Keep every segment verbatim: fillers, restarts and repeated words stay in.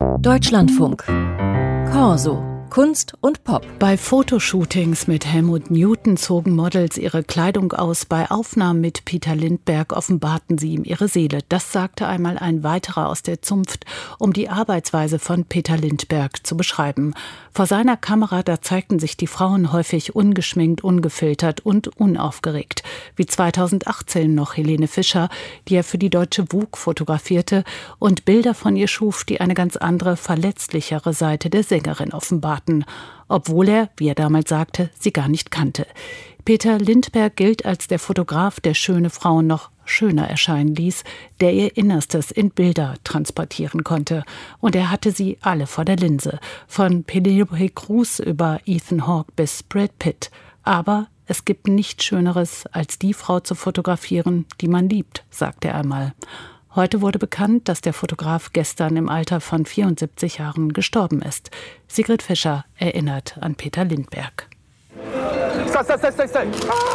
Deutschlandfunk. Corso. Kunst und Pop. Bei Fotoshootings mit Helmut Newton zogen Models ihre Kleidung aus. Bei Aufnahmen mit Peter Lindbergh offenbarten sie ihm ihre Seele. Das sagte einmal ein weiterer aus der Zunft, um die Arbeitsweise von Peter Lindbergh zu beschreiben. Vor seiner Kamera, da zeigten sich die Frauen häufig ungeschminkt, ungefiltert und unaufgeregt. Wie zweitausendachtzehn noch Helene Fischer, die er für die Deutsche Vogue fotografierte und Bilder von ihr schuf, die eine ganz andere, verletzlichere Seite der Sängerin offenbarten. Obwohl er, wie er damals sagte, sie gar nicht kannte. Peter Lindbergh gilt als der Fotograf, der schöne Frauen noch schöner erscheinen ließ, der ihr Innerstes in Bilder transportieren konnte. Und er hatte sie alle vor der Linse, von Penelope Cruz über Ethan Hawke bis Brad Pitt. Aber es gibt nichts Schöneres, als die Frau zu fotografieren, die man liebt, sagte er einmal. Heute wurde bekannt, dass der Fotograf gestern im Alter von vierundsiebzig Jahren gestorben ist. Sigrid Fischer erinnert an Peter Lindbergh. Stop, stop, stop, stop.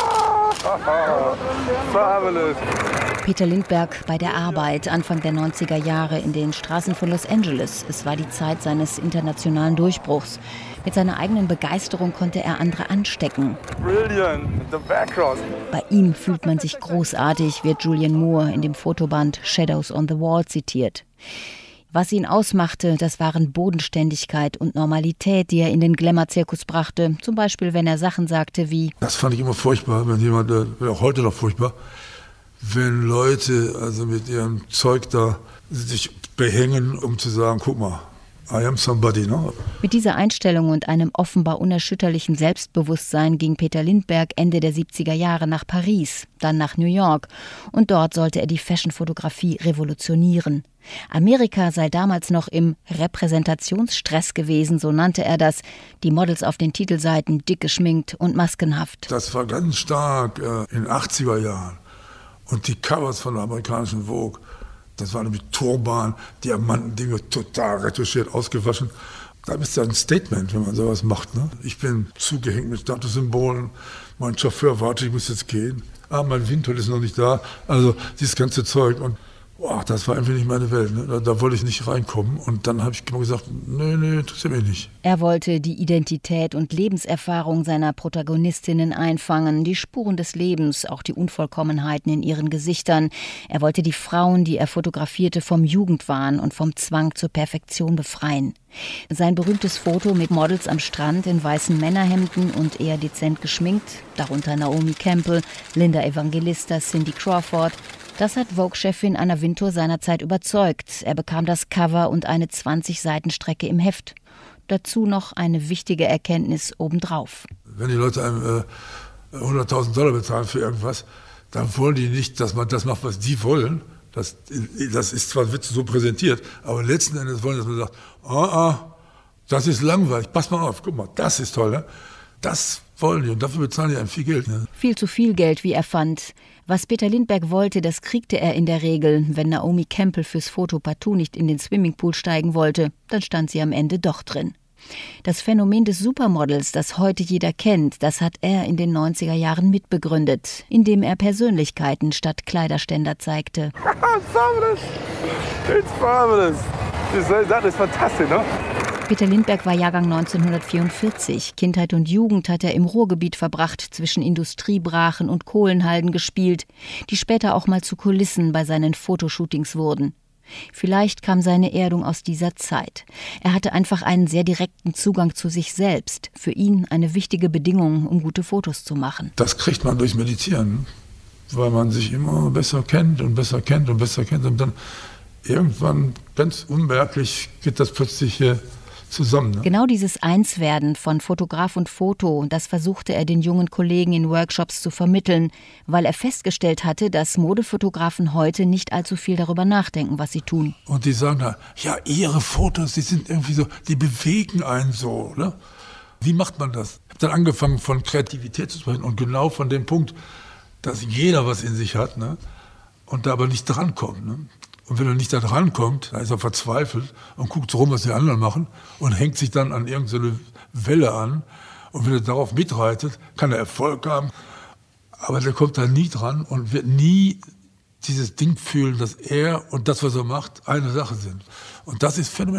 Ah, fabulous. Peter Lindbergh bei der Arbeit Anfang der neunziger Jahre in den Straßen von Los Angeles. Es war die Zeit seines internationalen Durchbruchs. Mit seiner eigenen Begeisterung konnte er andere anstecken. Brilliant. The background. Bei ihm fühlt man sich großartig, wird Julianne Moore in dem Fotoband Shadows on the Wall zitiert. Was ihn ausmachte, das waren Bodenständigkeit und Normalität, die er in den Glamour-Zirkus brachte. Zum Beispiel, wenn er Sachen sagte wie: Das fand ich immer furchtbar, wenn jemand, auch heute noch furchtbar, wenn Leute also mit ihrem Zeug da sich behängen, um zu sagen, guck mal, I am somebody, ne? Mit dieser Einstellung und einem offenbar unerschütterlichen Selbstbewusstsein ging Peter Lindbergh Ende der siebziger Jahre nach Paris, dann nach New York. Und dort sollte er die Fashion-Fotografie revolutionieren. Amerika sei damals noch im Repräsentationsstress gewesen, so nannte er das. Die Models auf den Titelseiten dick geschminkt und maskenhaft. Das war ganz stark äh, in den achtziger Jahren. Und die Covers von der amerikanischen Vogue, das waren mit Turban, Diamantendinge, total retuschiert, ausgewaschen. Da ist ja ein Statement, wenn man sowas macht. Ne? Ich bin zugehängt mit Statussymbolen, mein Chauffeur wartet, ich muss jetzt gehen. Ah, mein Windhund ist noch nicht da. Also dieses ganze Zeug. Und boah, das war einfach nicht meine Welt. Ne? Da, da wollte ich nicht reinkommen. Und dann habe ich immer gesagt, nee, nee, interessiert mich nicht. Er wollte die Identität und Lebenserfahrung seiner Protagonistinnen einfangen, die Spuren des Lebens, auch die Unvollkommenheiten in ihren Gesichtern. Er wollte die Frauen, die er fotografierte, vom Jugendwahn und vom Zwang zur Perfektion befreien. Sein berühmtes Foto mit Models am Strand in weißen Männerhemden und eher dezent geschminkt, darunter Naomi Campbell, Linda Evangelista, Cindy Crawford, das hat Vogue-Chefin Anna Wintour seinerzeit überzeugt. Er bekam das Cover und eine zwanzig-Seiten-Strecke im Heft. Dazu noch eine wichtige Erkenntnis obendrauf. Wenn die Leute einem äh, hunderttausend Dollar bezahlen für irgendwas, dann wollen die nicht, dass man das macht, was die wollen. Das, das ist zwar wird so präsentiert, aber letzten Endes wollen, dass man sagt, ah, ah, das ist langweilig, pass mal auf, guck mal, das ist toll, ne? Das wollen die und dafür bezahlen die einem viel Geld. Ne? Viel zu viel Geld, wie er fand. Was Peter Lindbergh wollte, das kriegte er in der Regel. Wenn Naomi Campbell fürs Foto partout nicht in den Swimmingpool steigen wollte, dann stand sie am Ende doch drin. Das Phänomen des Supermodels, das heute jeder kennt, das hat er in den neunziger Jahren mitbegründet, indem er Persönlichkeiten statt Kleiderständer zeigte. Fabulous. It's fabulous. Das ist fantastisch, ne? Peter Lindbergh war Jahrgang neunzehnhundertvierundvierzig. Kindheit und Jugend hat er im Ruhrgebiet verbracht, zwischen Industriebrachen und Kohlenhalden gespielt, die später auch mal zu Kulissen bei seinen Fotoshootings wurden. Vielleicht kam seine Erdung aus dieser Zeit. Er hatte einfach einen sehr direkten Zugang zu sich selbst. Für ihn eine wichtige Bedingung, um gute Fotos zu machen. Das kriegt man durch Meditieren, weil man sich immer besser kennt und besser kennt und besser kennt. Und dann irgendwann ganz unmerklich geht das plötzlich äh, zusammen. Ne? Genau dieses Einswerden von Fotograf und Foto, das versuchte er den jungen Kollegen in Workshops zu vermitteln, weil er festgestellt hatte, dass Modefotografen heute nicht allzu viel darüber nachdenken, was sie tun. Und die sagen dann, ja, ihre Fotos, die sind irgendwie so, die bewegen einen so. Ne? Wie macht man das? Ich habe dann angefangen von Kreativität zu sprechen und genau von dem Punkt, dass jeder was in sich hat, ne? Und da aber nicht drankommt. Ne? Und wenn er nicht da drankommt, dann ist er verzweifelt und guckt so rum, was die anderen machen und hängt sich dann an irgendeine Welle an. Und wenn er darauf mitreitet, kann er Erfolg haben. Aber der kommt da nie dran und wird nie dieses Ding fühlen, dass er und das, was er macht, eine Sache sind. Und das ist phänomenal.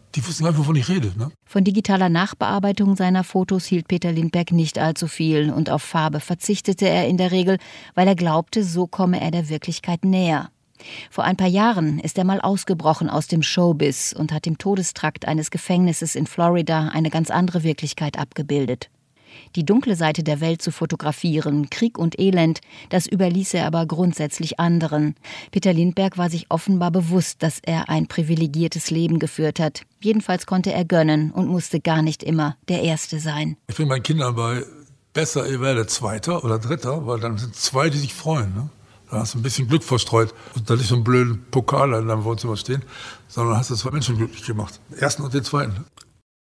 die wussten gar nicht, wovon ich rede. Ne? Von digitaler Nachbearbeitung seiner Fotos hielt Peter Lindbergh nicht allzu viel und auf Farbe verzichtete er in der Regel, weil er glaubte, so komme er der Wirklichkeit näher. Vor ein paar Jahren ist er mal ausgebrochen aus dem Showbiz und hat im Todestrakt eines Gefängnisses in Florida eine ganz andere Wirklichkeit abgebildet. Die dunkle Seite der Welt zu fotografieren, Krieg und Elend, das überließ er aber grundsätzlich anderen. Peter Lindbergh war sich offenbar bewusst, dass er ein privilegiertes Leben geführt hat. Jedenfalls konnte er gönnen und musste gar nicht immer der Erste sein. Ich bringe meinen Kindern bei, besser ihr werdet Zweiter oder Dritter, weil dann sind zwei, die sich freuen. Ne? Da hast du ein bisschen Glück verstreut und da nicht so einen blöden Pokal in deinem Wohnzimmer stehen, sondern hast du zwei Menschen glücklich gemacht. Den ersten und den zweiten.